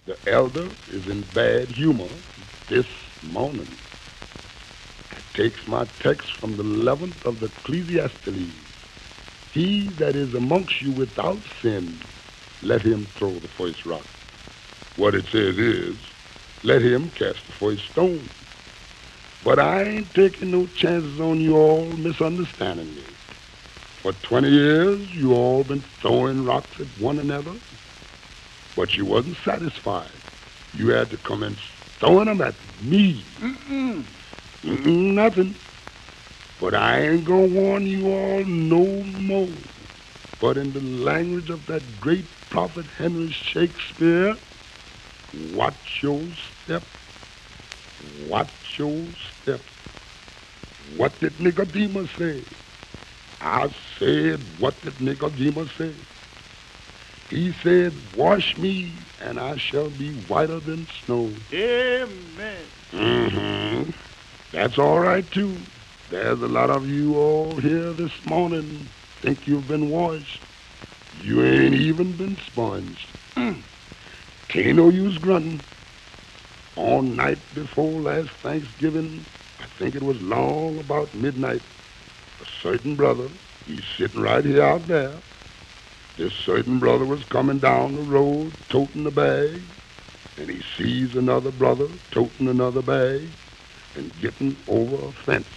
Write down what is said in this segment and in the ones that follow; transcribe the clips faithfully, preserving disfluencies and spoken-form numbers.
The elder is in bad humor this morning. I takes my text from the eleventh of the Ecclesiastes. He that is amongst you without sin, let him throw the first rock. What it says is, let him cast the first stone. But I ain't taking no chances on you all misunderstanding me. For twenty years, you all been throwing rocks at one another, but you wasn't satisfied. You had to come and throwing them at me. Mm-mm. Mm-mm, nothing. But I ain't gonna warn you all no more. But in the language of that great prophet Henry Shakespeare, watch your step, watch your step. What did Nicodemus say? I said, what did Nicodemus say? He said, wash me, and I shall be whiter than snow. Amen. Mm-hmm. That's all right, too. There's a lot of you all here this morning think you've been washed. You ain't even been sponged. Mm. Can't no use grunting. On night before last Thanksgiving, I think it was long about midnight, a certain brother, he's sitting right here out there. This certain brother was coming down the road toting a bag, and he sees another brother toting another bag and getting over a fence.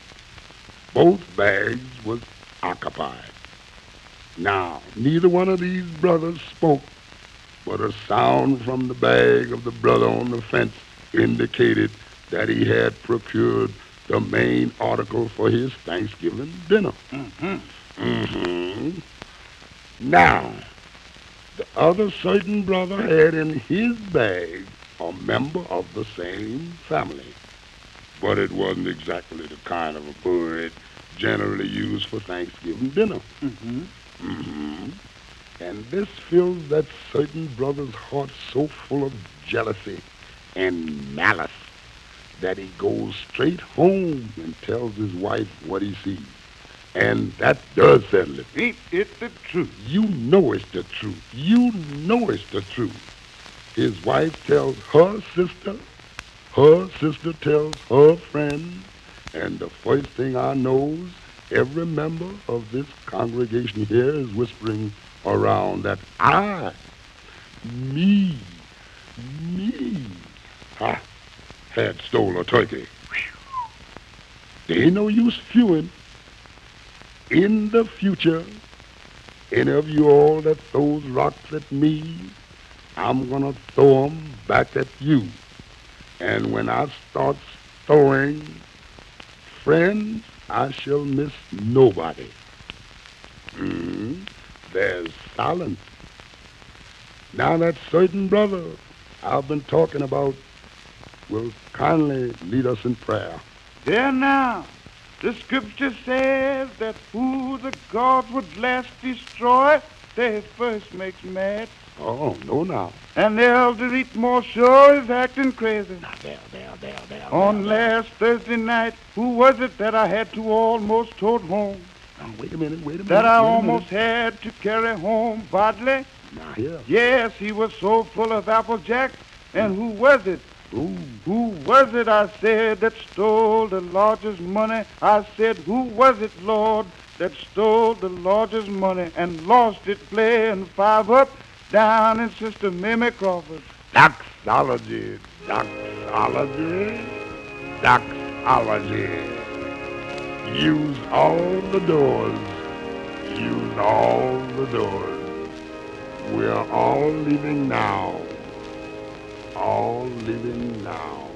Both bags was occupied. Now, neither one of these brothers spoke, but a sound from the bag of the brother on the fence indicated that he had procured the main article for his Thanksgiving dinner. Mm-hmm. Mm-hmm. Now, the other certain brother had in his bag a member of the same family, but it wasn't exactly the kind of a bird generally used for Thanksgiving dinner. Mm-hmm. Mm-hmm. And this fills that certain brother's heart so full of jealousy and malice that he goes straight home and tells his wife what he sees. And that does settle it. Ain't it the truth? You know it's the truth. You know it's the truth. His wife tells her sister, her sister tells her friend, and the first thing I knows, every member of this congregation here is whispering around that I, me, me, ha, had stole a turkey. There ain't no use fewing. In the future, any of you all that throws rocks at me, I'm gonna throw 'em back at you. And when I start throwing, friends, I shall miss nobody. Mm, there's silence. Now that certain brother I've been talking about will kindly lead us in prayer. There now. The scripture says that who the gods would last destroy, they first makes mad. Oh, no now. And the elder Eatmore sure is acting crazy. Now, there, there, there, there. On there, there. last Thursday night, who was it that I had to almost tote home? Now, wait a minute, wait a minute. That I wait a almost minute. had to carry home bodily? Now, here. Yes, he was so full of Applejack. And who was it? Ooh. Who was it, I said, that stole the lodger's money? I said, who was it, Lord, that stole the lodger's money and lost it playing five up down in Sister Mamie Crawford? Doxology, doxology, doxology. Use all the doors. Use all the doors. We're all leaving now. All leaving now.